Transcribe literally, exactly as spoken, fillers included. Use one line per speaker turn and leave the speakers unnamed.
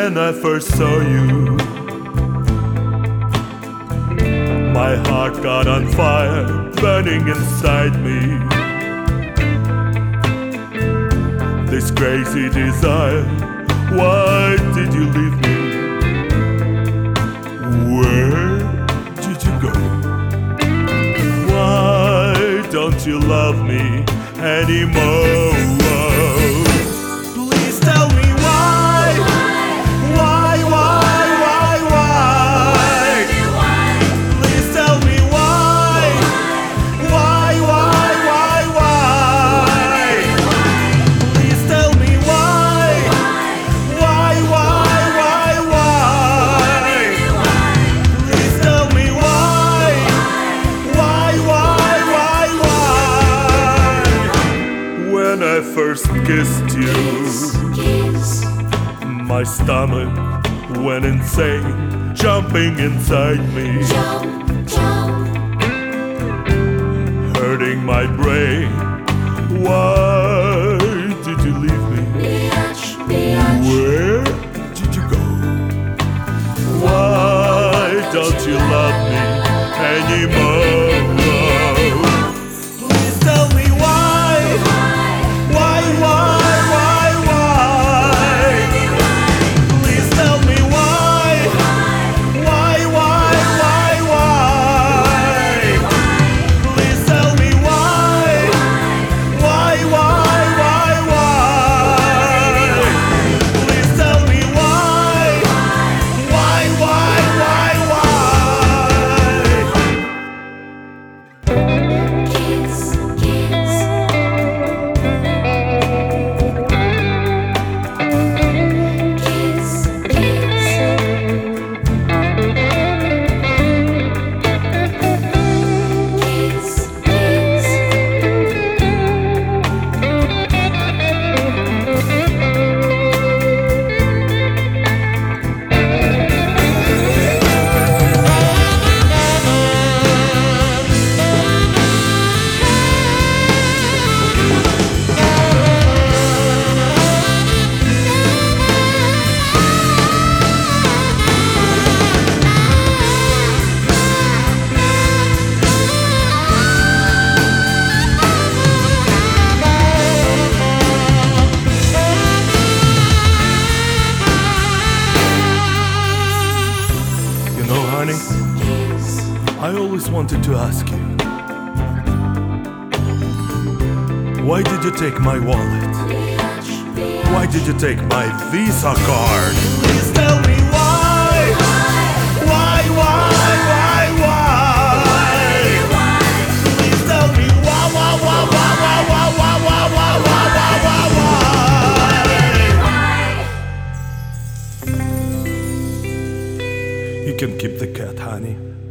when I first saw you. My heart got on fire, burning inside me. This crazy desire, why did you leave me? Where did you go? Why don't you love me anymore? Please tell me why. Why, why, why, why? Please tell me why. Why, why, why, why? Please tell me why. Why, why, why, why? Please tell me why. Why, why, why, why? When I first kissed you, my stomach went insane, jumping inside me, hurting my brain. Why did you leave me? Where did you go? Why don't you love me anymore? Please tell me why. Why, why, why, why? Please tell me why. Why, why, why, why? Please tell me why. Why, why, why, why? Please tell me why. Why, why, why, why?
Kiss, kiss. Kiss, kiss. Kiss, kiss.
You know, honey, I always wanted to ask you, why did you take my wallet? Why did you take my Visa card? Please tell me why. Why, why, why, why? Please tell me why, why, why, why, why, why, why, why, why, why, why, why? You can keep the cat, honey.